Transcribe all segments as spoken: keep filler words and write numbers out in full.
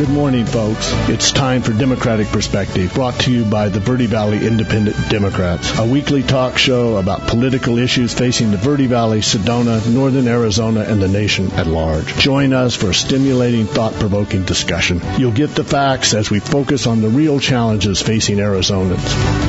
Good morning, folks. It's time for Democratic Perspective, brought to you by the Verde Valley Independent Democrats, a weekly talk show about political issues facing the Verde Valley, Sedona, northern Arizona, and the nation at large. Join us for a stimulating, thought-provoking discussion. You'll get the facts as we focus on the real challenges facing Arizonans.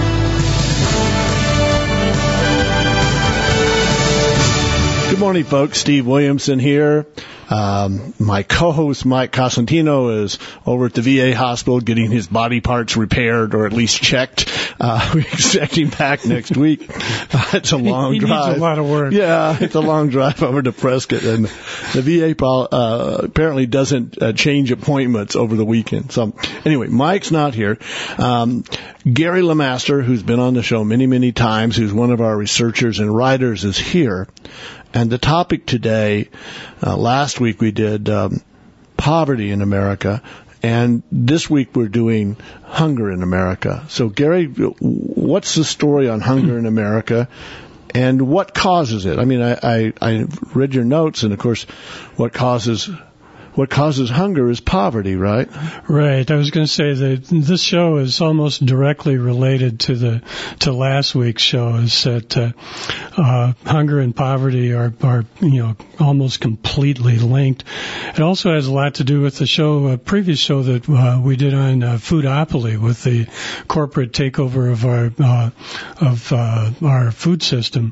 Good morning, folks. Steve Williamson here. Um, my co-host Mike Cosentino is over at the V A hospital getting his body parts repaired or at least checked. Uh, we expect him back next week. Uh, it's a long he, he drive. He needs a lot of work. Yeah, it's a long drive over to Prescott, and the V A uh, apparently doesn't uh, change appointments over the weekend. So anyway, Mike's not here. Um, Gary LeMaster, who's been on the show many, many times, who's one of our researchers and writers, is here. And the topic today, uh, last week we did um, poverty in America, and this week we're doing hunger in America. So, Gary, what's the story on hunger in America, and what causes it? I mean, I, I, I read your notes, and of course, what causes what causes hunger is poverty, right? Right. I was going to say that this show is almost directly related to the to last week's show. Is that uh, uh, hunger and poverty are are you know almost completely linked. It also has a lot to do with the show, a previous show that uh, we did on uh, Foodopoly with the corporate takeover of our uh, of uh, our food system.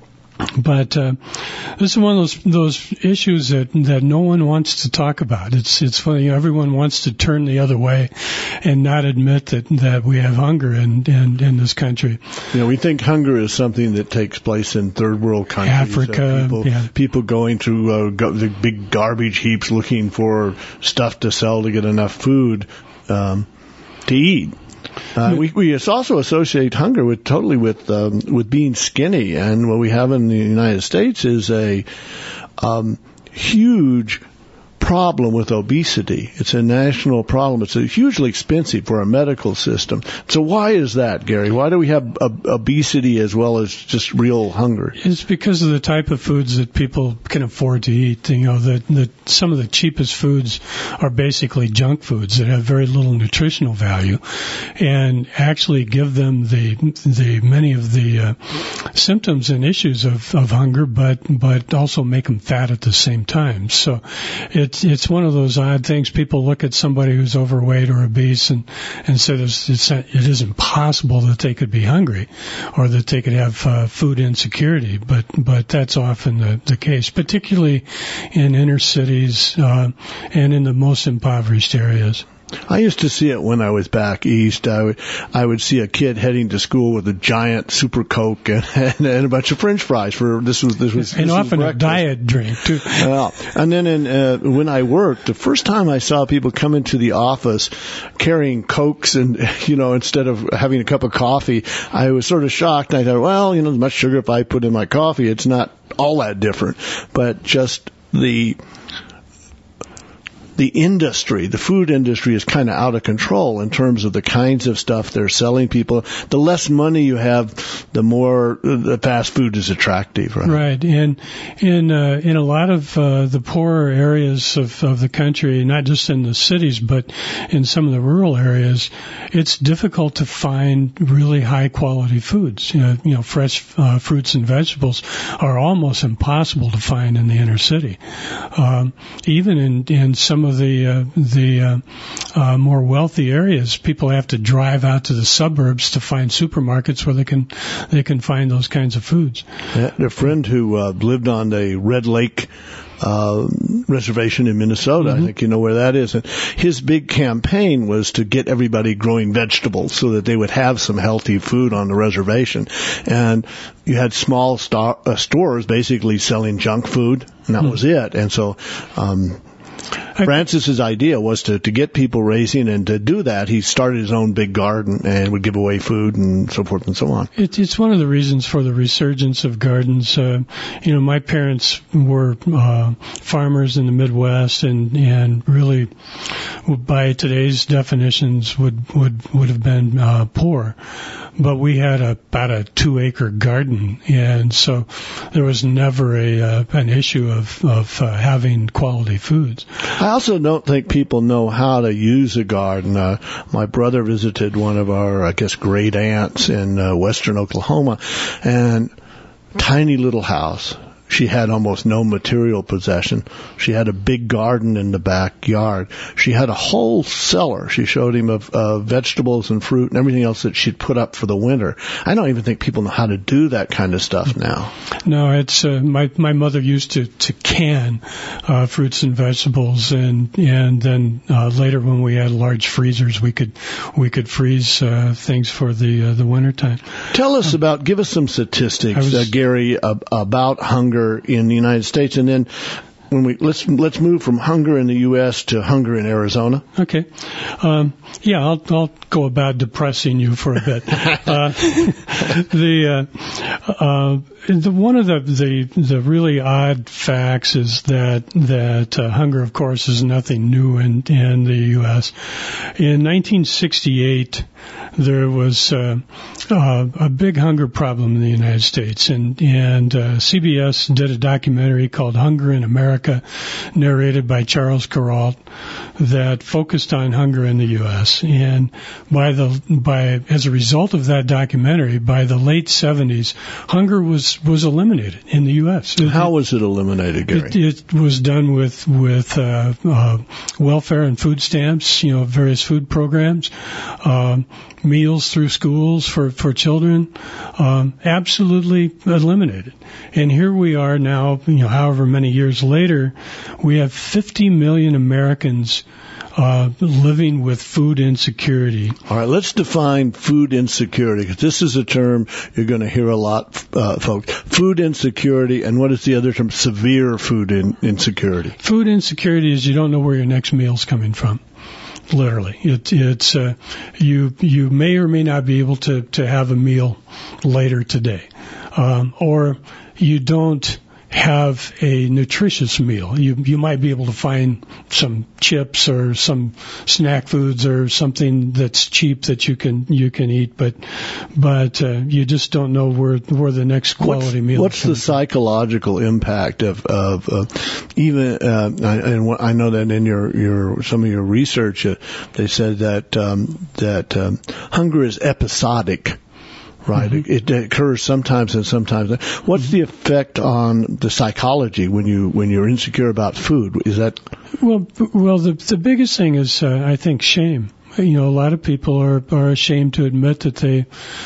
But uh, this is one of those those issues that that no one wants to talk about. It's it's funny, everyone wants to turn the other way and not admit that that we have hunger in in, in this country. You know, we think hunger is something that takes place in third world countries. Africa, uh, people, yeah. people going through uh, go, the big garbage heaps looking for stuff to sell to get enough food um, to eat. Uh, we, we also associate hunger with totally with um, with being skinny, and what we have in the United States is a um, huge problem with obesity. It's a national problem. It's a hugely expensive for our medical system. So why is that, Gary? Why do we have ob- obesity as well as just real hunger? It's because of the type of foods that people can afford to eat. You know, the, the some of the cheapest foods are basically junk foods that have very little nutritional value, and actually give them the the many of the uh, symptoms and issues of, of hunger, but but also make them fat at the same time. So it It's, it's one of those odd things. People look at somebody who's overweight or obese and, and say it's, it's, it isn't possible that they could be hungry or that they could have uh, food insecurity, but, but that's often the, the case, particularly in inner cities uh, and in the most impoverished areas. I used to see it when I was back east. I would, I would see a kid heading to school with a giant Super Coke and, and, and a bunch of French fries for this was this was and this often was a diet drink too. Well, and then in, uh, when I worked, the first time I saw people come into the office carrying Cokes and you know instead of having a cup of coffee, I was sort of shocked. I thought, well, you know, as much sugar if I put in my coffee, it's not all that different, but just the. The industry, the food industry is kind of out of control in terms of the kinds of stuff they're selling people. The less money you have, the more the fast food is attractive, right? Right. And in, uh, in a lot of, uh, the poorer areas of, of the country, not just in the cities, but in some of the rural areas, it's difficult to find really high quality foods. You know, you know fresh, uh, fruits and vegetables are almost impossible to find in the inner city. Um, even in, in some of the uh, the uh, uh, more wealthy areas, people have to drive out to the suburbs to find supermarkets where they can they can find those kinds of foods. I had a friend who uh, lived on the Red Lake uh, reservation in Minnesota. Mm-hmm. I think you know where that is. And his big campaign was to get everybody growing vegetables so that they would have some healthy food on the reservation. And you had small sto- uh, stores basically selling junk food, and that mm-hmm. was it. And so. Um, Francis's idea was to, to get people raising, and to do that, he started his own big garden and would give away food and so forth and so on. It, it's one of the reasons for the resurgence of gardens. Uh, you know, my parents were uh, farmers in the Midwest, and and really, by today's definitions, would would would have been uh, poor. But we had a, about a two-acre garden, and so there was never a uh, an issue of of uh, having quality foods. I also don't think people know how to use a garden. Uh, my brother visited one of our, I guess, great aunts in uh, western Oklahoma, and tiny little house. She had almost no material possession. She had a big garden in the backyard. She had a whole cellar. She showed him of uh, vegetables and fruit and everything else that she'd put up for the winter. I don't even think people know how to do that kind of stuff now. No, it's uh, my my mother used to to can uh, fruits and vegetables, and and then uh, later when we had large freezers, we could we could freeze uh, things for the uh, the winter time. Tell us about, give us some statistics, was, uh, Gary, uh, about hunger in the United States, and then when we let's let's move from hunger in the U S to hunger in Arizona. Okay, um, yeah, I'll I'll go about depressing you for a bit. uh, the uh, uh, the one of the, the the really odd facts is that that uh, hunger, of course, is nothing new in in the U S. In nineteen sixty-eight, there was uh, uh, a big hunger problem in the United States, and and uh, C B S did a documentary called Hunger in America, narrated by Charles Kuralt, that focused on hunger in the U S. And by the by as a result of that documentary, by the late seventies, hunger was was eliminated in the U S. It, How was it eliminated, Gary? It, it was done with with uh, uh, welfare and food stamps, you know, various food programs, um, meals through schools for for children, um, absolutely eliminated. And here we are now, you know, however many years later, we have fifty million Americans uh, living with food insecurity. All right, let's define food insecurity, because this is a term you're going to hear a lot, uh, folks. Food insecurity, and what is the other term? Severe food in, insecurity. Food insecurity is you don't know where your next meal's coming from. Literally, it, it's uh, you. You may or may not be able to to have a meal later today, um, or you don't have a nutritious meal. You you might be able to find some chips or some snack foods or something that's cheap that you can you can eat, but but uh, you just don't know where where the next quality what's, meal. What's the psychological impact of of uh, even? Uh, and I know that in your your some of your research, uh, they said that um, that um, hunger is episodic. Right. Mm-hmm. It, it occurs sometimes and sometimes. What's the effect on the psychology when you when you're insecure about food? Is that well? Well, the the biggest thing is uh, I think shame. You know, a lot of people are are ashamed to admit that they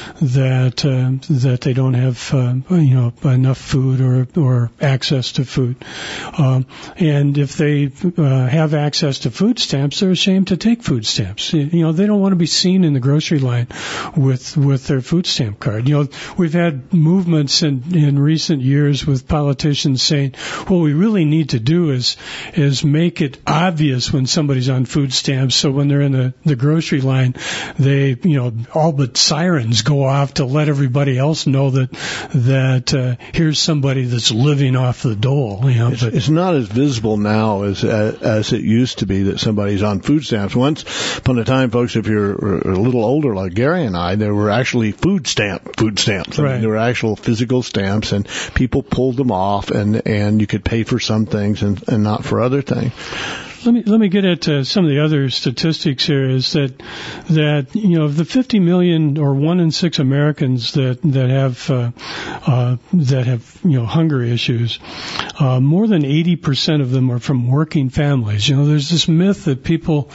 that uh, that they don't have uh, you know enough food or or access to food, um, and if they uh, have access to food stamps, they're ashamed to take food stamps. You know, they don't want to be seen in the grocery line with with their food stamp card. You know, we've had movements in in recent years with politicians saying, what we really need to do is is make it obvious when somebody's on food stamps, so when they're in the, the grocery line, they, you know, all but sirens go off to let everybody else know that that uh, here's somebody that's living off the dole. You know, it's, but it's not as visible now as uh, as it used to be that somebody's on food stamps. Once upon a time, folks, if you're a little older like Gary and I, there were actually food stamp food stamps. I right. mean, there were actual physical stamps, and people pulled them off, and and you could pay for some things and and not for other things. Let me let me get at uh, some of the other statistics here. Is that that you know the fifty million or one in six Americans that that have uh, uh, that have you know hunger issues, uh, more than eighty percent of them are from working families. You know, there's this myth that people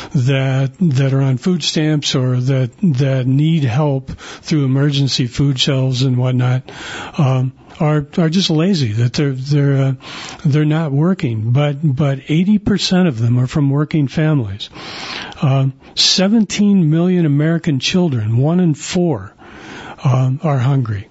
that that are on food stamps or that that need help through emergency food shelves and whatnot. Um, are are just lazy, that they're they're uh, they're not working, but but eighty percent of them are from working families. Uh, seventeen million American children, one in four, um, are hungry.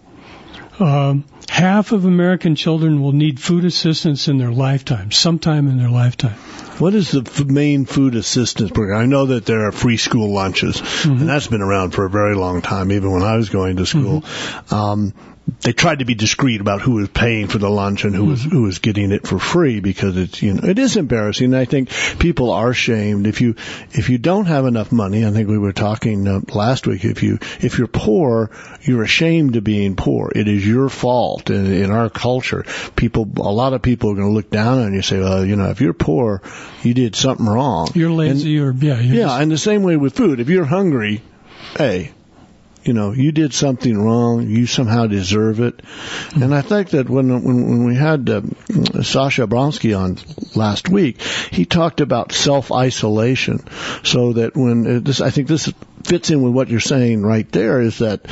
Um, half of American children will need food assistance in their lifetime, sometime in their lifetime. What is the f- main food assistance program? I know that there are free school lunches, mm-hmm. and that's been around for a very long time, even when I was going to school. Mm-hmm. Um, they tried to be discreet about who was paying for the lunch and who was who was getting it for free, because it's, you know, it is embarrassing. I think people are shamed if you if you don't have enough money. I think we were talking uh, last week. If you if you're poor, you're ashamed of being poor. It is your fault. In, in our culture, people, a lot of people are going to look down on you and say, well, you know, if you're poor, you did something wrong. You're lazy, and, or yeah, you're yeah. Just... And the same way with food. If you're hungry, hey, you know, you did something wrong. You somehow deserve it. Mm-hmm. And I think that when when, when we had uh, Sasha Bronsky on last week, he talked about self-isolation. So that when uh, this, I think this fits in with what you're saying right there, is that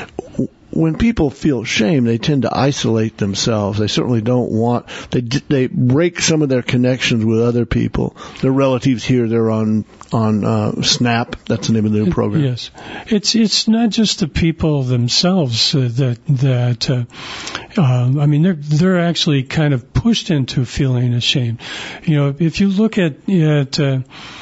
when people feel shame, they tend to isolate themselves. They certainly don't want, they they break some of their connections with other people. Their relatives here, they're on on uh, Snap. That's the name of their program. Yes, it's it's not just the people themselves uh, that that uh, um, I mean they're they're actually kind of pushed into feeling ashamed. You know, if you look at at uh,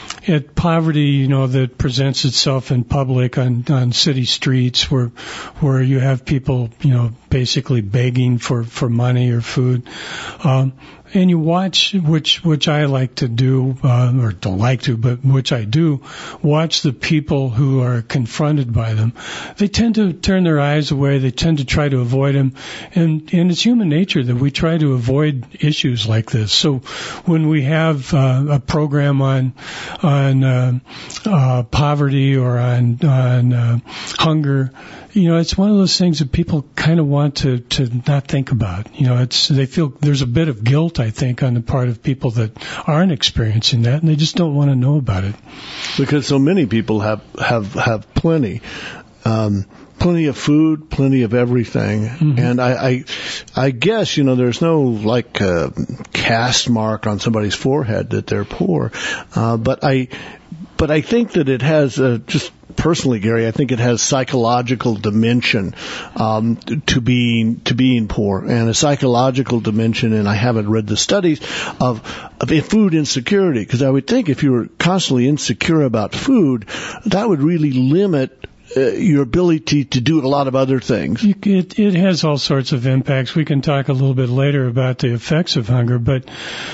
at poverty, you know, that presents itself in public on, on city streets where, where you have people, you know, basically begging for, for money or food. Um, and you watch, which, which I like to do, uh, or don't like to, but which I do, watch the people who are confronted by them. They tend to turn their eyes away. They tend to try to avoid them. And, and it's human nature that we try to avoid issues like this. So when we have, uh, a program on, on, uh, uh, poverty or on, on, uh, hunger, you know, it's one of those things that people kind of want to, to not think about. You know, it's, they feel there's a bit of guilt, I think, on the part of people that aren't experiencing that, and they just don't want to know about it. Because so many people have, have, have plenty. Um, plenty of food, plenty of everything. Mm-hmm. And I, I, I guess, you know, there's no like, uh, cast mark on somebody's forehead that they're poor. Uh, but I, but I think that it has, uh, just, personally, Gary, I think it has psychological dimension um, to being to being poor, and a psychological dimension. And I haven't read the studies of of food insecurity, because I would think if you were constantly insecure about food, that would really limit Uh, your ability to do a lot of other things. It, it has all sorts of impacts. We can talk a little bit later about the effects of hunger, but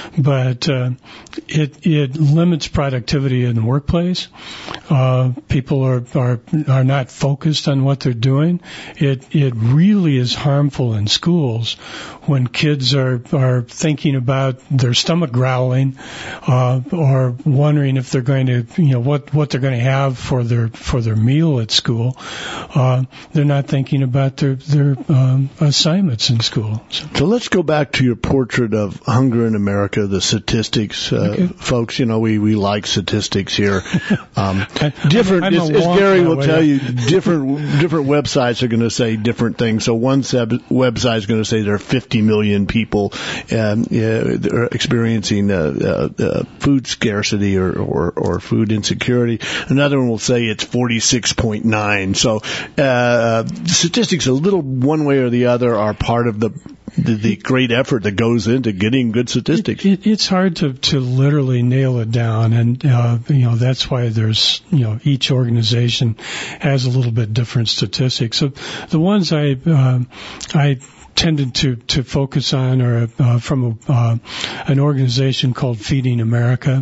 but uh, it it limits productivity in the workplace. Uh, people are are are not focused on what they're doing. It it really is harmful in schools when kids are are thinking about their stomach growling, uh, or wondering if they're going to, you know, what what they're going to have for their for their meal at school. School, uh, they're not thinking about their their um, assignments in school. So. so let's go back to your portrait of hunger in America, the statistics, uh, okay. Folks. You know, we, we like statistics here. Um, different, I'm, I'm as, as Gary will way. tell you, different different websites are going to say different things. So one sub- website is going to say there are fifty million people um, yeah, that are experiencing uh, uh, uh, food scarcity or, or or food insecurity. Another one will say it's forty-six point nine. So uh, statistics, a little one way or the other, are part of the the, the great effort that goes into getting good statistics. It, it, it's hard to, to literally nail it down, and uh, you know that's why there's you know each organization has a little bit different statistics. So the ones I uh, I. tended to, to focus on are uh, from a, uh, an organization called Feeding America,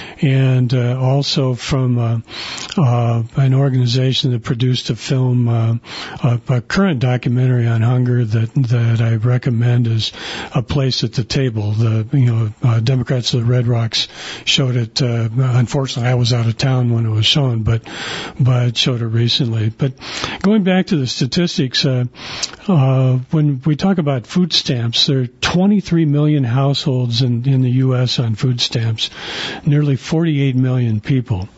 and uh, also from uh, uh, an organization that produced a film, uh, a, a current documentary on hunger that that I recommend is A Place at the Table. The you know uh, Democrats of the Red Rocks showed it. Uh, unfortunately, I was out of town when it was shown, but but showed it recently. But going back to the statistics, uh, uh, when we talk about food stamps, there are twenty-three million households in, in the U S on food stamps, nearly forty-eight million people.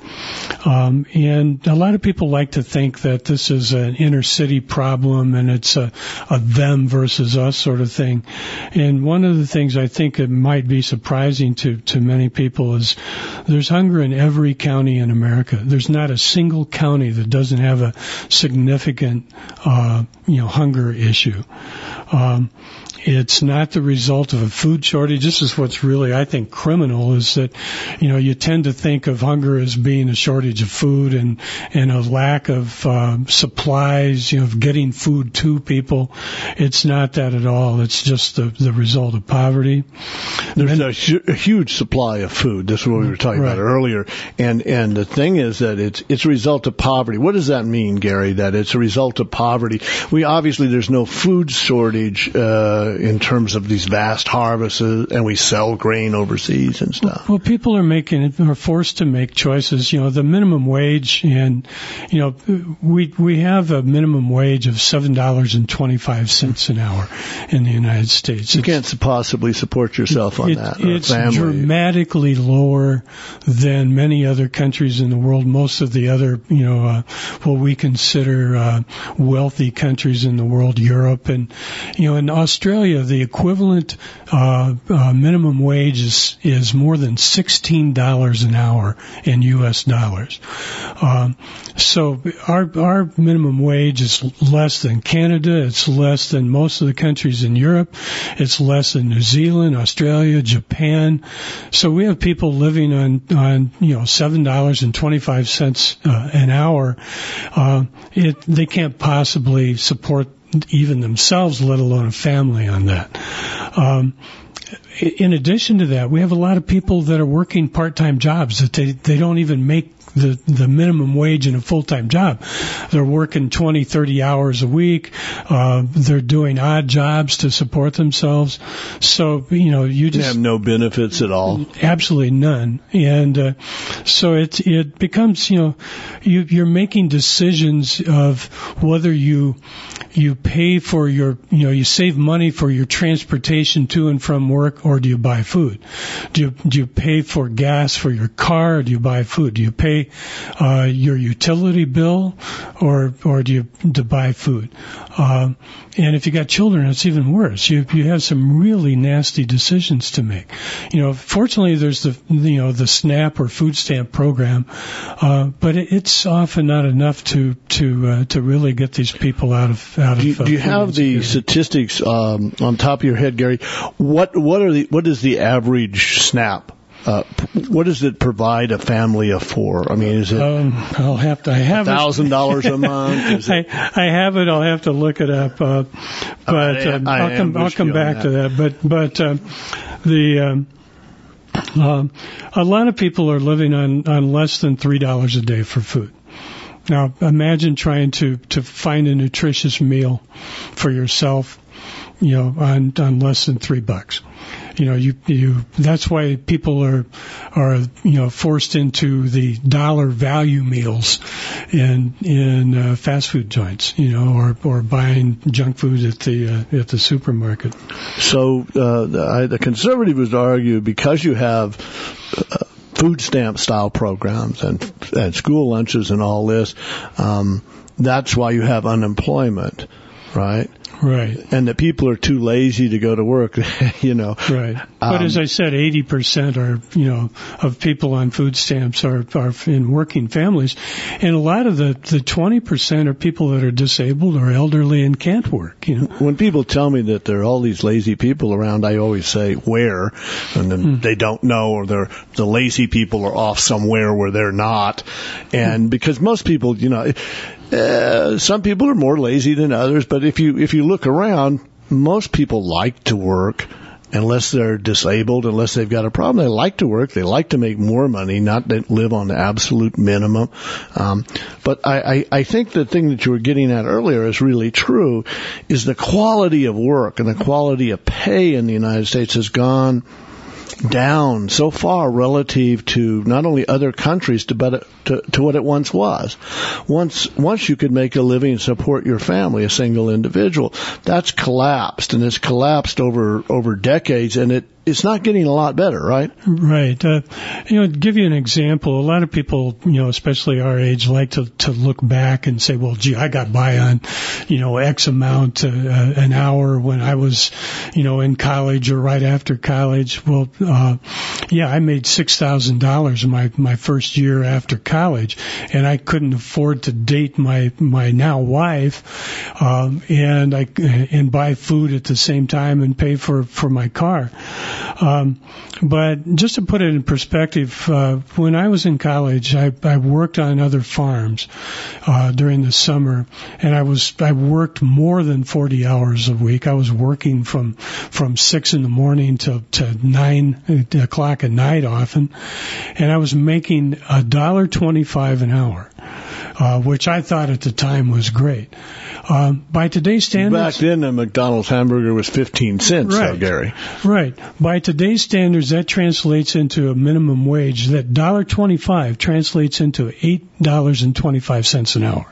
Um, and a lot of people like to think that this is an inner city problem and it's a, a them versus us sort of thing. And one of the things I think it might be surprising to, to many people is there's hunger in every county in America. There's not a single county that doesn't have a significant, uh, you know, hunger issue. Um, It's not the result of a food shortage. This is what's really, I think, criminal, is that, you know, you tend to think of hunger as being a shortage of food and, and a lack of uh, supplies, you know, of getting food to people. It's not that at all. It's just the, the result of poverty. There's and, a, hu- a huge supply of food. This is what we were talking right. about earlier. And and the thing is that it's it's a result of poverty. What does that mean, Gary, that it's a result of poverty? We obviously, there's no food shortage uh, in terms of these vast harvests, and we sell grain overseas and stuff. Well, people are making, are forced to make choices. You know, the minimum wage, and, you know, we we have a minimum wage of seven dollars and twenty-five cents an hour in the United States. You It's, can't possibly support yourself on it, that. It's family. dramatically lower than many other countries in the world. Most of the other, you know, uh, what we consider uh, wealthy countries in the world, Europe, and, you know, in Australia, the equivalent uh, uh, minimum wage is, is more than sixteen dollars an hour in U S dollars. Um, so our our minimum wage is less than Canada. It's less than most of the countries in Europe. It's less than New Zealand, Australia, Japan. So we have people living on on you know seven dollars and twenty five cents uh, an hour. Uh, it they can't possibly support even themselves, let alone a family on that. Um, in addition to that, we have a lot of people that are working part-time jobs that they, they don't even make the, the minimum wage in a full-time job. They're working twenty, thirty hours a week. Uh, they're doing odd jobs to support themselves. So, you know, you just They have no benefits at all. Absolutely none. And uh, so it it becomes, you know, you, you're making decisions of whether you you pay for your, you know, you save money for your transportation to and from work, or do you buy food? Do you, do you pay for gas for your car, or do you buy food? Do you pay uh, your utility bill, or or do you to buy food? Um, and if you got children, it's even worse. You you have some really nasty decisions to make. You know, fortunately, there's the you know the SNAP or food stamp program, uh, but it, it's often not enough to to uh, to really get these people out of out Do you, of. Uh, do you have the statistics um, on top of your head, Gary? What what are the what is the average SNAP? Uh, what does it provide a family of four? I mean, is it um, I'll have to. I have thousand dollars a month? Is it, I, I have it. I'll have to look it up. Uh, but I, um, I I'll come. I'll come back that. to that. But but um, the um, um, a lot of people are living on on less than three dollars a day for food. Now imagine trying to to find a nutritious meal for yourself, you know, on on less than three bucks. You know, you, you, that's why people are, are, you know, forced into the dollar value meals in, in, uh, fast food joints, you know, or, or buying junk food at the, uh, at the supermarket. So, uh, the, the conservative would argue because you have, uh, food stamp style programs and, and school lunches and all this, um, that's why you have unemployment, right? Right. And that people are too lazy to go to work, you know. Right. But um, as I said, eighty percent are, you know, of people on food stamps are, are in working families. And a lot of the, the twenty percent are people that are disabled or elderly and can't work, you know. When people tell me that there are all these lazy people around, I always say, where? And then mm. they don't know, or they're, the lazy people are off somewhere where they're not. And mm. because most people, you know, Uh, some people are more lazy than others, but if you if you look around, most people like to work unless they're disabled, unless they've got a problem. They like to work. They like to make more money, not live on the absolute minimum. Um, but I, I, I think the thing that you were getting at earlier is really true, is the quality of work and the quality of pay in the United States has gone down so far relative to not only other countries to, but to, to what it once was. Once once you could make a living and support your family, a single individual. That's collapsed, and it's collapsed over over decades, and it it's not getting a lot better, right? Right. Uh, you know, to give you an example, a lot of people, you know, especially our age, like to, to look back and say, well, gee, I got by on, you know, X amount uh, an hour when I was, you know, in college or right after college. Well, uh, yeah, I made six thousand dollars my, my first year after college, and I couldn't afford to date my, my now wife, um, and I, and buy food at the same time and pay for, for my car. Um, but just to put it in perspective, uh, when I was in college, I, I worked on other farms, uh, during the summer, and I was, I worked more than forty hours a week. I was working from, from six in the morning to, to nine o'clock at night often, and I was making a dollar twenty-five an hour, uh, which I thought at the time was great. Um, by today's standards, back then a McDonald's hamburger was fifteen cents, right, though, Gary. Right. By today's standards, that translates into a minimum wage. That one dollar twenty-five translates into eight dollars and twenty-five cents an hour.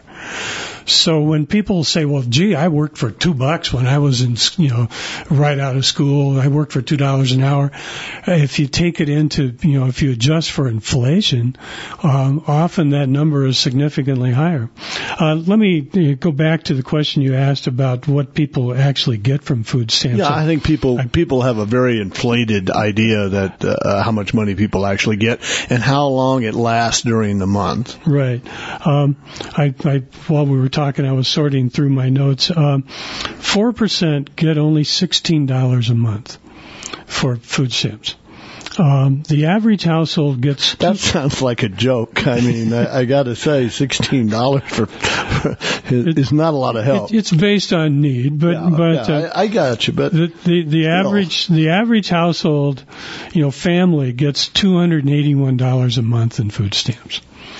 So when people say, well, gee, I worked for two bucks when I was in, you know, right out of school, I worked for two dollars an hour. If you take it into, you know, if you adjust for inflation, um, often that number is significantly higher. Uh, let me uh, go back to the question you asked about what people actually get from food stamps. Yeah, I think people, I, people have a very inflated idea that, uh, how much money people actually get and how long it lasts during the month. Right. Um, I, I, while we were talking, I was sorting through my notes. Um, four percent get only sixteen dollars a month for food stamps. Um, the average household gets... That sounds like a joke. I mean, I, I got to say, sixteen dollars for, for is not a lot of help. It, it's based on need, but yeah, but yeah, uh, I, I got you. But the the, the average the average household, you know, family gets two hundred eighty-one dollars a month in food stamps.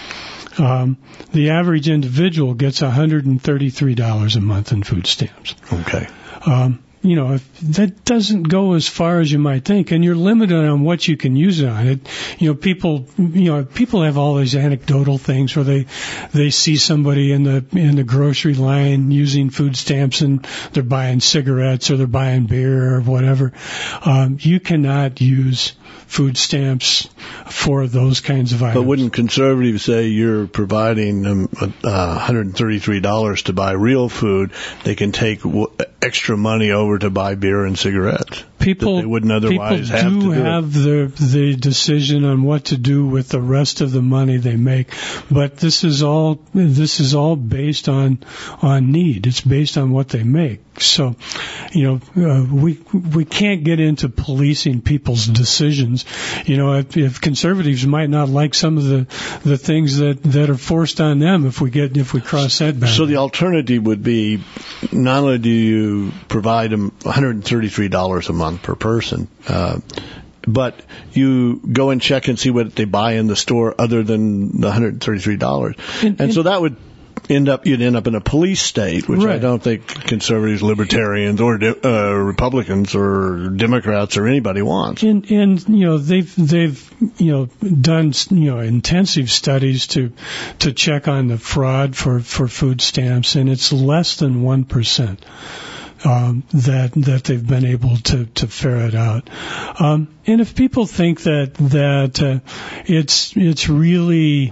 Um, the average individual gets one hundred thirty-three dollars a month in food stamps. Okay. Um, you know, if that doesn't go as far as you might think, and you're limited on what you can use it on. It, you know, people, you know, people have all these anecdotal things where they, they see somebody in the, in the grocery line using food stamps and they're buying cigarettes or they're buying beer or whatever. Um, you cannot use food stamps for those kinds of items. But wouldn't conservatives say you're providing them uh, one hundred thirty-three dollars to buy real food? They can take w- extra money over to buy beer and cigarettes. People, that they wouldn't otherwise have to do. People do have the the decision on what to do with the rest of the money they make, but this is all this is all based on on need. It's based on what they make. So, you know, uh, we we can't get into policing people's decisions. You know, if, if conservatives might not like some of the the things that that are forced on them, if we get if we cross that boundary. So the alternative would be not only do you provide them one hundred thirty-three dollars a month per person, uh, but you go and check and see what they buy in the store other than the one hundred thirty-three dollars. And, and, and so that would end up, you'd end up in a police state, which right. I don't think conservatives, libertarians, or uh, Republicans or Democrats or anybody wants. And, and you know, they've they've you know done you know intensive studies to to check on the fraud for for food stamps, and it's less than one percent. Um, that that they've been able to, to ferret out, um, and if people think that that uh, it's it's really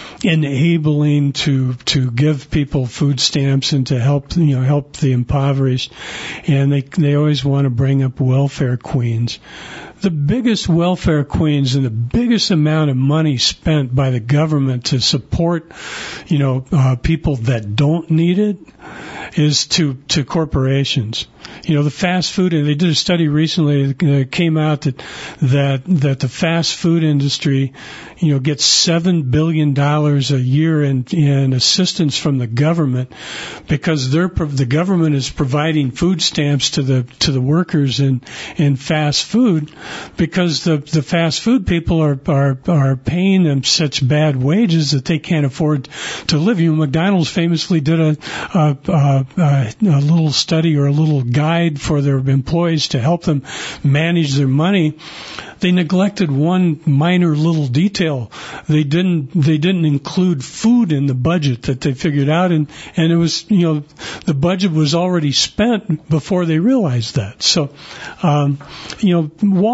enabling to to give people food stamps and to help you know help the impoverished, and they they always want to bring up welfare queens. The biggest welfare queens and the biggest amount of money spent by the government to support, you know, uh, people that don't need it is to, to corporations. You know, the fast food, and they did a study recently that came out that, that, that the fast food industry, you know, gets seven billion dollars a year in, in assistance from the government because they're, the government is providing food stamps to the, to the workers in, in fast food because the, the fast food people are, are, are paying them such bad wages that they can't afford to live. You know, McDonald's famously did a, a, a, a, a little study or a little guide for their employees to help them manage their money. They neglected one minor little detail. They didn't, they didn't include food in the budget that they figured out, and, and it was, you know, the budget was already spent before they realized that. So, um, you know,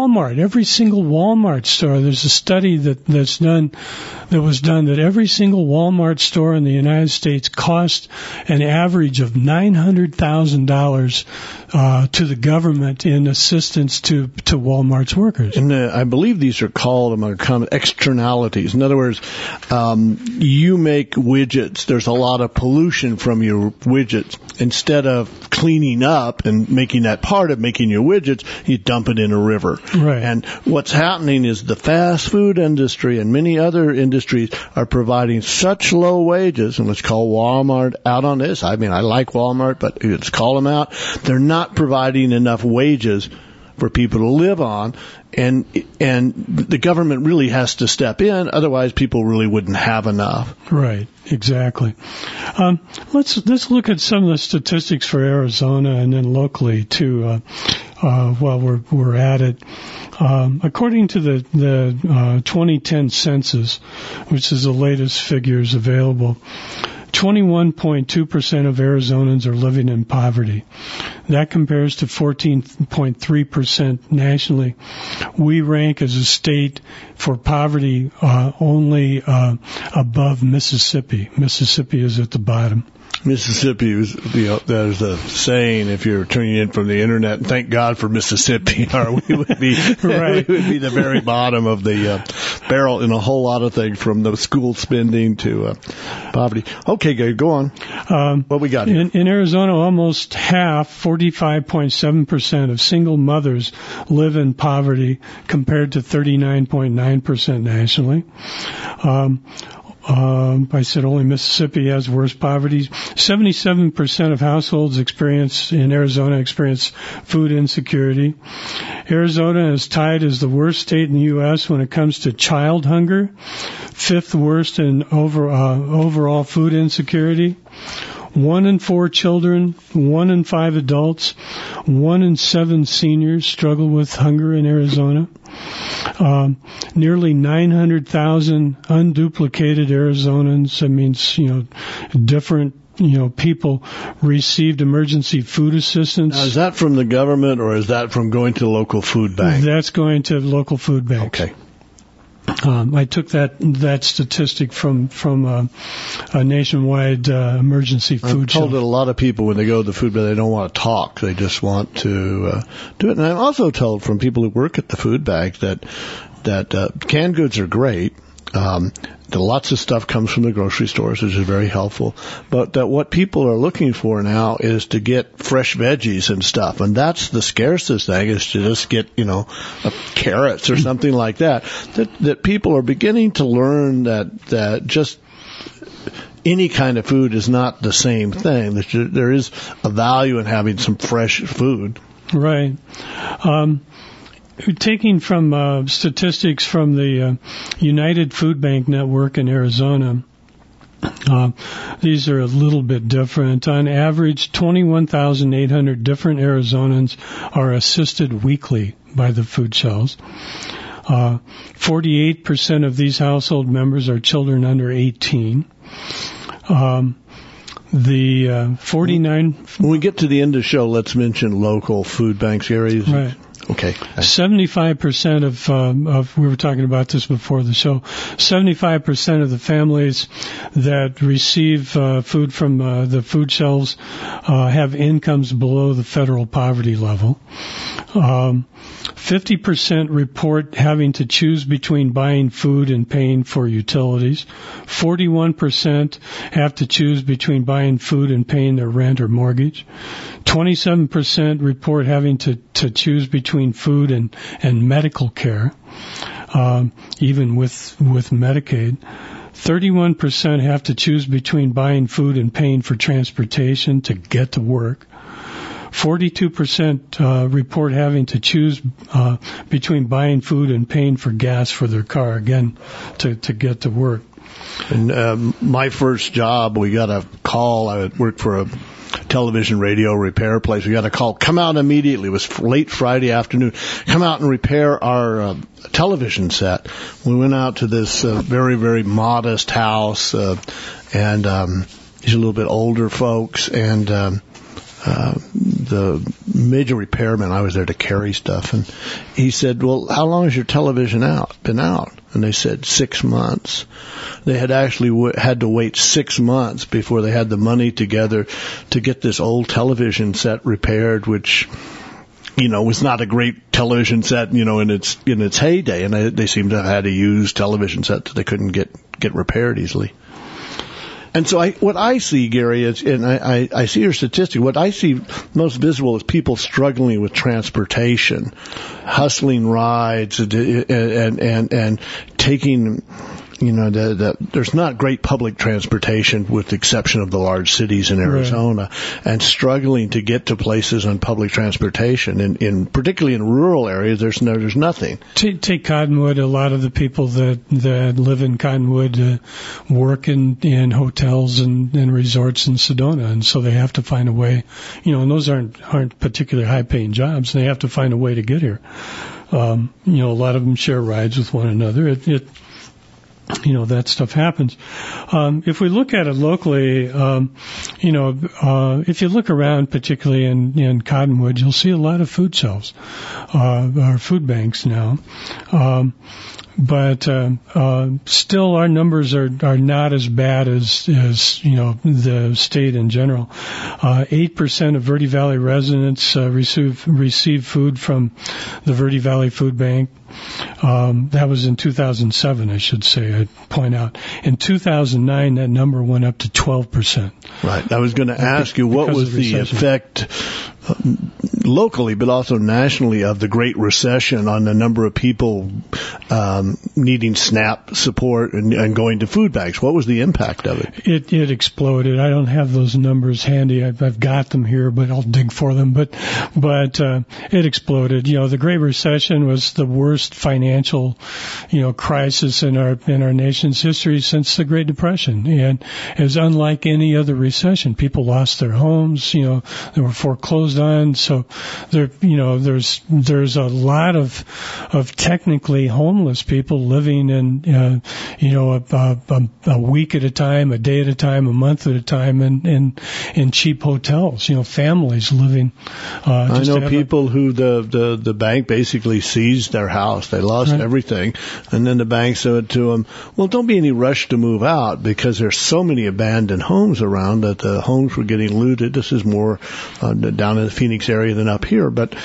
Walmart, every single Walmart store, there's a study that, that's done, that was done that every single Walmart store in the United States cost an average of nine hundred thousand dollars uh, to the government in assistance to, to Walmart's workers. And uh, I believe these are called among common externalities. In other words, um, you make widgets. There's a lot of pollution from your widgets. Instead of cleaning up and making that part of making your widgets, you dump it in a river. Right. And what's happening is the fast food industry and many other industries are providing such low wages, and let's call Walmart out on this. I mean, I like Walmart, but let's call them out. They're not providing enough wages for people to live on, and and the government really has to step in, otherwise people really wouldn't have enough. Right, exactly. Um, let's let's look at some of the statistics for Arizona and then locally too. Uh, uh, while we're we're at it, um, according to the the uh, twenty ten census, which is the latest figures available, twenty-one point two percent of Arizonans are living in poverty. That compares to fourteen point three percent nationally. We rank as a state for poverty uh, only uh, above Mississippi. Mississippi is at the bottom. Mississippi was, you know, there's a saying if you're tuning in from the internet, thank God for Mississippi, or we would be, right. we would be the very bottom of the uh, barrel in a whole lot of things, from the school spending to uh, poverty. Okay, good, go on. Um, what we got here? In, in Arizona, almost half, forty-five point seven percent of single mothers live in poverty, compared to thirty-nine point nine percent nationally. Um, Um, I said only Mississippi has worse poverty. seventy-seven percent of households experience in Arizona experience food insecurity. Arizona is tied as the worst state in the U S when it comes to child hunger, fifth worst in over, uh, overall food insecurity. One in four children, one in five adults, one in seven seniors struggle with hunger in Arizona. Um, nearly nine hundred thousand unduplicated Arizonans, that means, you know, different, you know, people received emergency food assistance. Now, is that from the government or is that from going to the local food bank? That's going to local food banks. Okay. Um, I took that that statistic from from uh, a nationwide uh, emergency food I'm told shelter. that a lot of people, when they go to the food bank, they don't want to talk. They just want to uh, do it. And I'm also told from people who work at the food bank that that uh, canned goods are great. Um, that lots of stuff comes from the grocery stores, which is very helpful. But that what people are looking for now is to get fresh veggies and stuff, and that's the scarcest thing, is to just get, you know, uh, carrots or something like that. That that people are beginning to learn that that just any kind of food is not the same thing. That there is a value in having some fresh food. Right. Um, Taking from uh, statistics from the uh, United Food Bank Network in Arizona, uh, these are a little bit different. On average, twenty-one thousand eight hundred different Arizonans are assisted weekly by the food shelves. Uh, forty-eight percent of these household members are children under eighteen. Um, the uh, forty-nine... When we get to the end of the show, let's mention local food banks areas. Right. Okay. seventy-five percent of, um, of, we were talking about this before the show, seventy-five percent of the families that receive uh, food from uh, the food shelves uh, have incomes below the federal poverty level. Um, fifty percent report having to choose between buying food and paying for utilities. forty-one percent have to choose between buying food and paying their rent or mortgage. twenty-seven percent report having to, to choose between food and, and medical care, um, even with, with Medicaid. thirty-one percent have to choose between buying food and paying for transportation to get to work. forty-two percent uh, report having to choose uh, between buying food and paying for gas for their car, again, to, to get to work. And um, my first job, we got a call. I worked for a television radio repair place. We got a call, come out immediately. It was late Friday afternoon. Come out and repair our uh, television set. We went out to this uh, very, very modest house, uh, and um, these are a little bit older folks, and um, uh, the major repairman. I was there to carry stuff, and he said, "Well, how long has your television out been out?" And they said six months. They had actually w- had to wait six months before they had the money together to get this old television set repaired, which, you know, was not a great television set, you know, in its in its heyday. And they, they seemed to have had a used television set that they couldn't get get repaired easily. And so I, what I see, Gary, is, and I, I, I see your statistic, what I see most visible is people struggling with transportation, hustling rides, and, and, and, and taking, you know, the, the, there's not great public transportation with the exception of the large cities in Arizona, right. And struggling to get to places on public transportation. In, in particularly in rural areas, there's no, there's nothing. Take, take Cottonwood. A lot of the people that that live in Cottonwood uh, work in in hotels and, and resorts in Sedona, and so they have to find a way. You know, and those aren't aren't particularly high paying jobs. They have to find a way to get here. Um, you know, a lot of them share rides with one another. It, it You know, that stuff happens. Um, if we look at it locally, um, you know, uh, if you look around, particularly in, in Cottonwood, you'll see a lot of food shelves, uh, or food banks now. Um, but, uh, uh, still our numbers are, are not as bad as, as, you know, the state in general. Uh, eight percent of Verde Valley residents, uh, receive, receive food from the Verde Valley Food Bank. Um, that was in two thousand seven, I should say. I'd point out. In two thousand nine, that number went up to twelve percent. Right. I was going to ask you, what was the effect uh, locally, but also nationally, of the Great Recession on the number of people um, needing SNAP support and, and going to food banks? What was the impact of it? It, it exploded. I don't have those numbers handy. I've, I've got them here, but I'll dig for them. But, but uh, it exploded. You know, the Great Recession was the worst financial, you know, crisis in our in our nation's history since the Great Depression, and it was unlike any other recession. People lost their homes, you know, they were foreclosed on. So there, you know, there's there's a lot of of technically homeless people living in, uh, you know, a, a, a week at a time, a day at a time, a month at a time, in in, in cheap hotels. You know, families living. Uh, I know people a, who the, the the bank basically seized their house. They lost right. everything, and then the bank said to them, well, don't be any rush to move out because there's so many abandoned homes around that the homes were getting looted. This is more uh, down in the Phoenix area than up here, but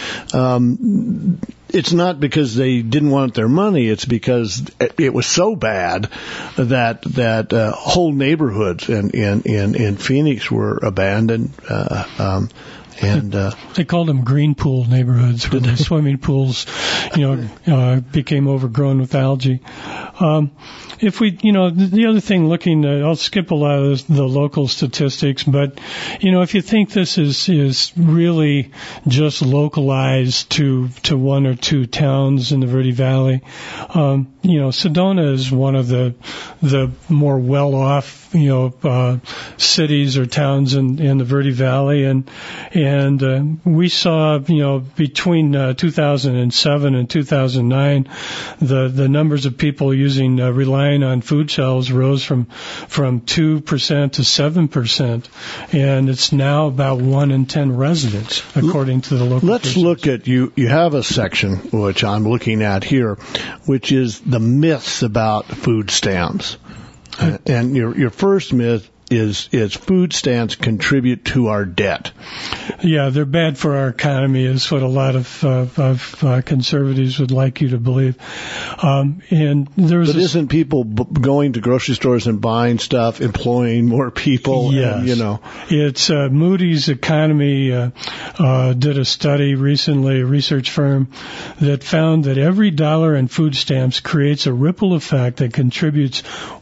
um, it's not because they didn't want their money. It's because it was so bad that that uh, whole neighborhoods in, in, in, in Phoenix were abandoned. Uh, um, And uh, they called them green pool neighborhoods, where the swimming pools, you know, uh, became overgrown with algae. Um, if we, you know, the, the other thing, looking, uh, I'll skip a lot of the local statistics, but you know, if you think this is is really just localized to to one or two towns in the Verde Valley, um, you know, Sedona is one of the the more well off, you know, uh, cities or towns in, in the Verde Valley, and and uh, we saw, you know, between uh, two thousand seven and two thousand nine, the the numbers of people using uh, relying on food shelves rose from from two percent to seven percent, and it's now about one in ten residents, according to the local. Let's persons. look at you. You have a section which I'm looking at here, which is the myths about food stamps. Uh, and your your first myth is is food stamps contribute to our debt. Yeah, they're bad for our economy, is what a lot of, uh, of uh, conservatives would like you to believe. Um, and there was but isn't people b- going to grocery stores and buying stuff, employing more people? Yes. And, you know, it's uh, Moody's Economy uh, uh, did a study recently, a research firm, that found that every dollar in food stamps creates a ripple effect that contributes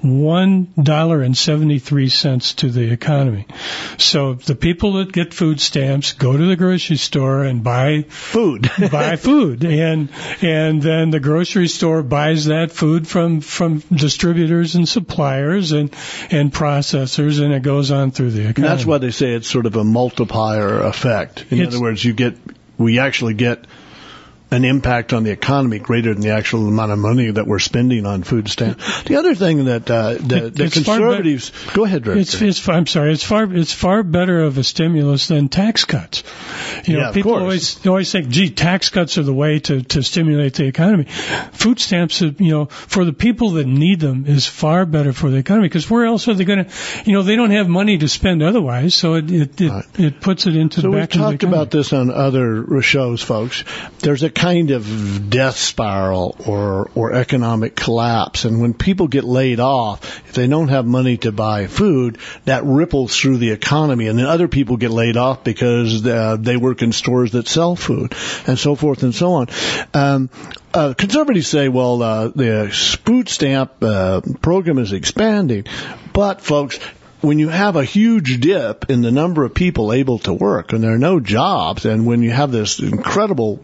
one dollar and seventy-three cents to the economy. So the people that get food stamps go to the grocery store and buy food, buy food, and and then the grocery store buys that food from from distributors and suppliers and and processors, and it goes on through the economy. And that's why they say it's sort of a multiplier effect. In it's, other words, you get we actually get an impact on the economy greater than the actual amount of money that we're spending on food stamps. The other thing that uh, the, the conservatives be- go ahead, Rick. It's, it's I'm sorry. It's far it's far better of a stimulus than tax cuts. You know, yeah, people always always think, gee, tax cuts are the way to, to stimulate the economy. Food stamps, you know, for the people that need them, is far better for the economy, because where else are they going to? You know, they don't have money to spend otherwise, so it it it, right. it puts it into so the back. So we've talked about this on other shows, folks. There's a kind of death spiral or or economic collapse, and when people get laid off, if they don't have money to buy food, that ripples through the economy, and then other people get laid off because uh, they work in stores that sell food, and so forth and so on. Um, uh, conservatives say, well, uh, the food stamp uh, program is expanding, but folks, when you have a huge dip in the number of people able to work and there are no jobs, and when you have this incredible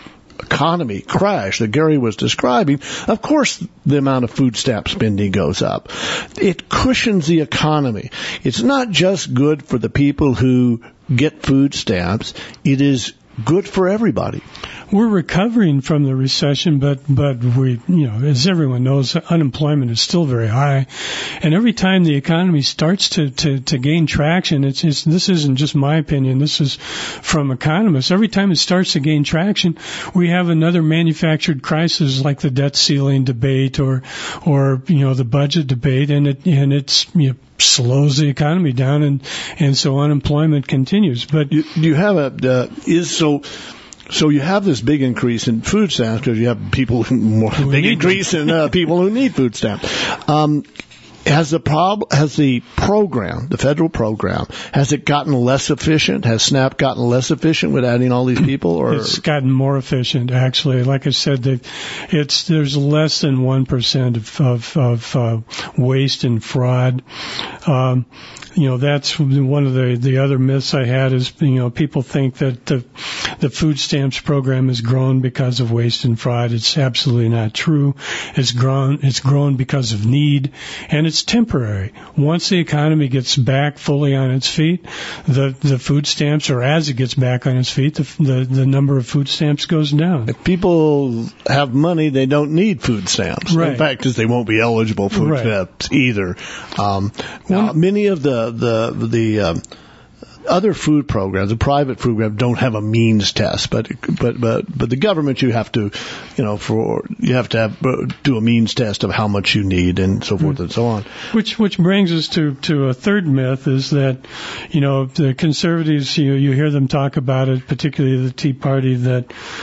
economy crash that Gary was describing, of course the amount of food stamp spending goes up. It cushions the economy. It's not just good for the people who get food stamps. It is good for everybody. We're recovering from the recession, but but we, you know, as everyone knows, unemployment is still very high, and every time the economy starts to to, to gain traction, it's, it's this isn't just my opinion. This is from economists. Every time it starts to gain traction, we have another manufactured crisis like the debt ceiling debate or or you know the budget debate, and it and it's you know, slows the economy down, and and so unemployment continues. But you, you have a uh, is so. So you have this big increase in food stamps because you have people who more who big increase in uh, people who need food stamps. Um, has the prob has the program, the federal program, has it gotten less efficient? Has SNAP gotten less efficient with adding all these people, or it's gotten more efficient? Actually, like I said, it's there's less than one percent of of, of uh, waste and fraud. Um, You know, that's one of the, the other myths I had is, you know, people think that the, the food stamps program has grown because of waste and fraud. It's absolutely not true. It's grown, it's grown because of need, and it's temporary. Once the economy gets back fully on its feet, the, the food stamps, or as it gets back on its feet, the, the, the number of food stamps goes down. If people have money, they don't need food stamps. Right. In fact, they won't be eligible for food right. stamps either. Um, now, many of the the the um, other food programs, the private food programs, don't have a means test, but but but but the government, you have to, you know, for you have to have, do a means test of how much you need and so forth mm. and so on. Which which brings us to to a third myth is that, you know, the conservatives, you know, you hear them talk about it, particularly the Tea Party, that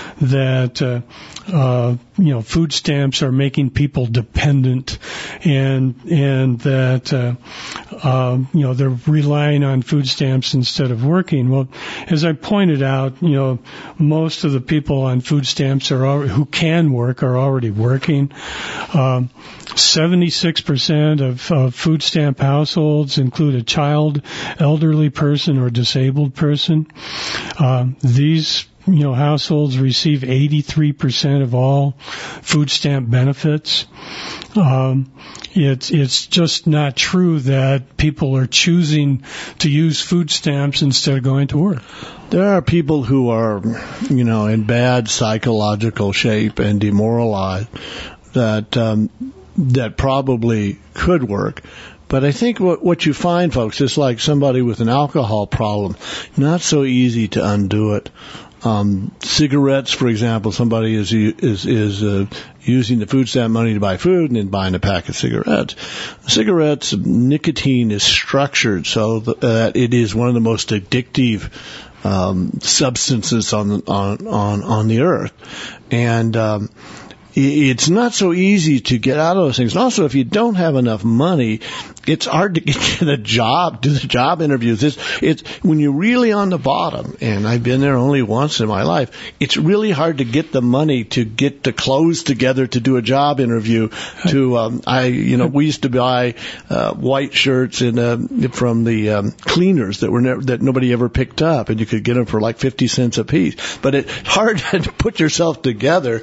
that uh, uh, you know, food stamps are making people dependent, and and that uh, uh, you know, they're relying on food stamps instead of working. Well, as I pointed out, you know, most of the people on food stamps are al- who can work are already working. Um, seventy-six percent of, of food stamp households include a child, elderly person, or disabled person. Um, these You know, households receive eighty-three percent of all food stamp benefits. Um, it's it's just not true that people are choosing to use food stamps instead of going to work. There are people who are, you know, in bad psychological shape and demoralized that um, that probably could work. But I think what, what you find, folks, is like somebody with an alcohol problem, not so easy to undo it. Um, cigarettes, for example, somebody is is is uh, using the food stamp money to buy food and then buying a pack of cigarettes. Cigarettes, nicotine is structured so that it is one of the most addictive um, substances on on on on the earth, and um, it's not so easy to get out of those things. And also, if you don't have enough money, it's hard to get to the job, do the job interviews. It's, it's, when you're really on the bottom, and I've been there only once in my life, it's really hard to get the money to get the clothes together to do a job interview. To, um, I, you know, we used to buy, uh, white shirts in, uh, from the, um, cleaners that were never, that nobody ever picked up, and you could get them for like fifty cents a piece. But it's hard to put yourself together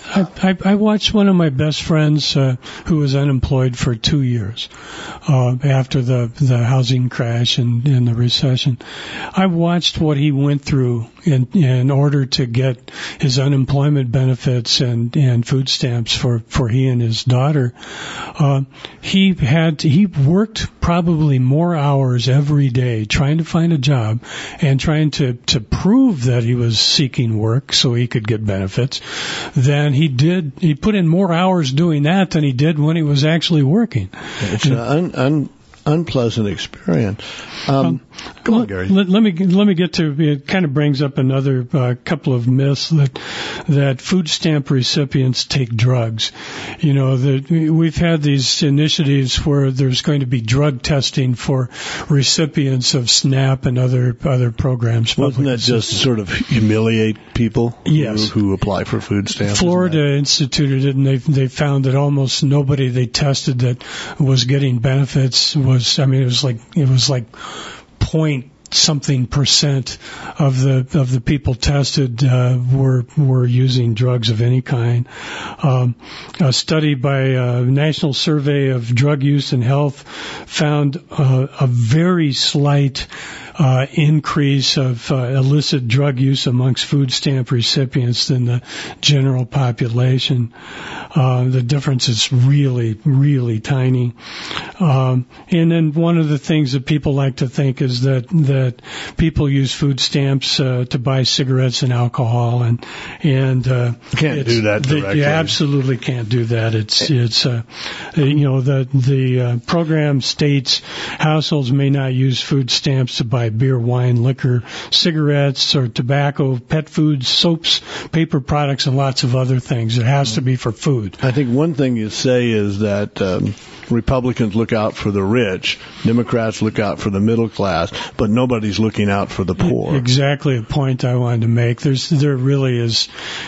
I, I, I watched one of my best friends uh, who was unemployed for two years uh, after the, the housing crash and, and the recession. I watched what he went through in, in order to get his unemployment benefits and, and food stamps for, for he and his daughter. Uh, he had to, he worked probably more hours every day trying to find a job and trying to, to prove that he was seeking work so he could get benefits than he did. He put in more hours doing that than he did when he was actually working. It's an un, un, unpleasant experience. Um, um, go on, Gary. Let, let me let me get to. It kind of brings up another uh, couple of myths that that food stamp recipients take drugs. You know, that we've had these initiatives where there's going to be drug testing for recipients of SNAP and other other programs. Wasn't that just sort of humiliate people? Yes. who, who apply for food stamps? Florida instituted it, and they they found that almost nobody they tested that was getting benefits was. I mean, it was like it was like point something percent of the of the people tested uh, were were using drugs of any kind. Um, a study by a National Survey of Drug Use and Health found uh, a very slight Uh, increase of uh, illicit drug use amongst food stamp recipients than the general population. Uh, the difference is really, really tiny. Um, and then one of the things that people like to think is that that people use food stamps uh, to buy cigarettes and alcohol, and and uh, can't do that directly. You absolutely can't do that. It's it's uh, you know the the uh, program states households may not use food stamps to buy beer, wine, liquor, cigarettes, or tobacco, pet foods, soaps, paper products, and lots of other things. It has to be for food. I think one thing you say is that um, Republicans look out for the rich, Democrats look out for the middle class, but nobody's looking out for the poor. Exactly a point I wanted to make. There's there really is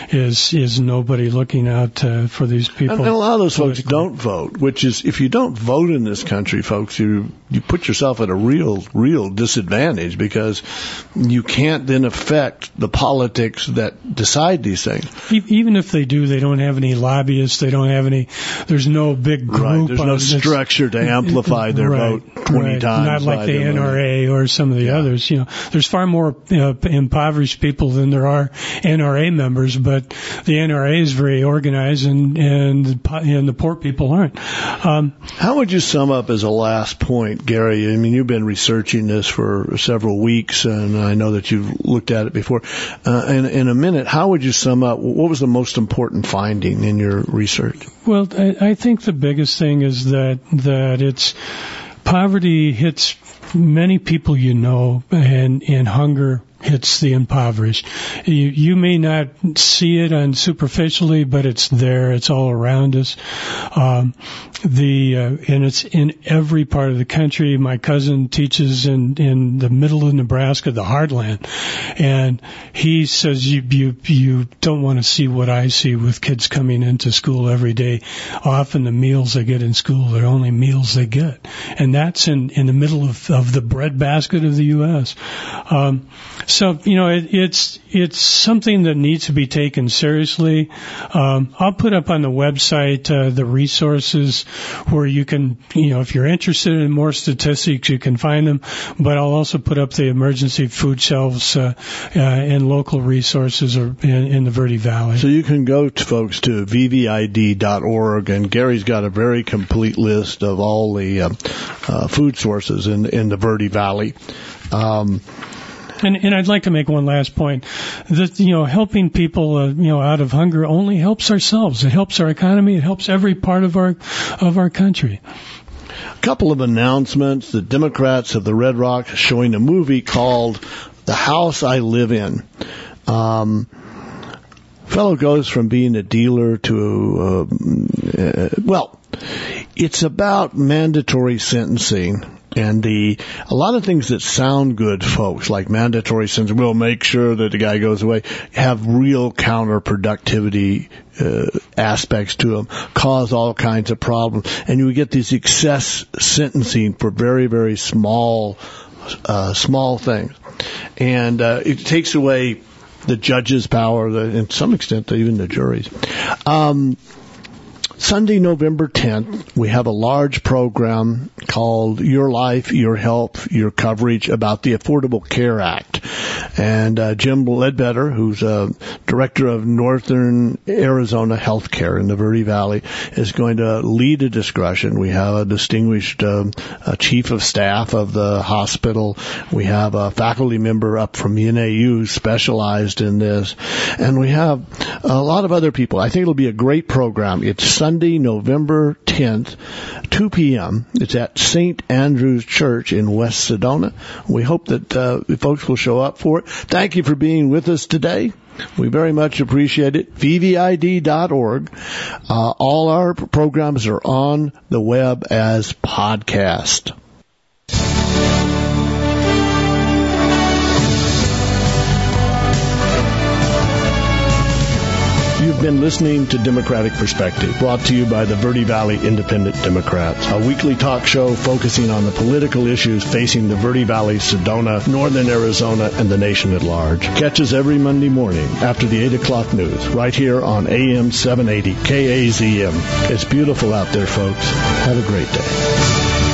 is is nobody looking out uh, for these people. And, and a lot of those folks don't vote, which is if you don't vote in this country, folks, you you put yourself at a real real disadvantage because you can't then affect the politics that decide these things. Even if they do, they don't have any lobbyists. They don't have any. There's no big group. Right. There's no structure to amplify their right, vote twenty right. times. Not like the N R A or some of the yeah. others. You know, there's far more uh, impoverished people than there are N R A members, but the N R A is very organized, and and and the poor people aren't. Um, How would you sum up as a last point, Gary? I mean, you've been researching this for several weeks, and I know that you've looked at it before. Uh, in, in a minute, how would you sum up? What was the most important finding in your research? Well, I, I think the biggest thing is that that it's poverty hits many people you know, and and hunger hits the impoverished. You, you may not see it on superficially, but it's there. It's all around us. Um, the uh, and it's in every part of the country. My cousin teaches in in the middle of Nebraska, the heartland, and he says you you you don't want to see what I see with kids coming into school every day. Often the meals they get in school are the only meals they get, and that's in in the middle of of the breadbasket of the U S Um, So, you know, it, it's it's something that needs to be taken seriously. Um, I'll put up on the website uh, the resources where you can, you know, if you're interested in more statistics, you can find them. But I'll also put up the emergency food shelves uh, uh, and local resources in, in the Verde Valley. So you can go, to, folks, to v v i d dot org, and Gary's got a very complete list of all the uh, uh, food sources in, in the Verde Valley. Um, And, and I'd like to make one last point. That, you know, helping people, uh, you know, out of hunger only helps ourselves. It helps our economy. It helps every part of our of our country. A couple of announcements. The Democrats of the Red Rock showing a movie called The House I Live In. Um, fellow goes from being a dealer to, uh, uh, well, it's about mandatory sentencing. And the a lot of things that sound good, folks, like mandatory sentencing, we'll make sure that the guy goes away, have real counterproductivity uh, aspects to them, cause all kinds of problems. And you get this excess sentencing for very, very small, uh, small things. And uh, it takes away the judges' power, the, and to some extent, even the juries. Um, Sunday, November tenth, we have a large program called Your Life, Your Health, Your Coverage about the Affordable Care Act. And uh, Jim Ledbetter, who's uh, director of Northern Arizona Healthcare in the Verde Valley, is going to lead a discussion. We have a distinguished uh, a chief of staff of the hospital. We have a faculty member up from N A U specialized in this. And we have a lot of other people. I think it'll be a great program. It's Sunday, November tenth, two p.m. It's at Saint Andrew's Church in West Sedona. We hope that uh, folks will show up for it. Thank you for being with us today. We very much appreciate it. V V I D dot org. Uh, all our programs are on the web as podcast. You've been listening to Democratic Perspective, brought to you by the Verde Valley Independent Democrats, a weekly talk show focusing on the political issues facing the Verde Valley, Sedona, Northern Arizona, and the nation at large. Catch us every Monday morning after the eight o'clock news, right here on A M seven eighty K A Z M. It's beautiful out there, folks. Have a great day.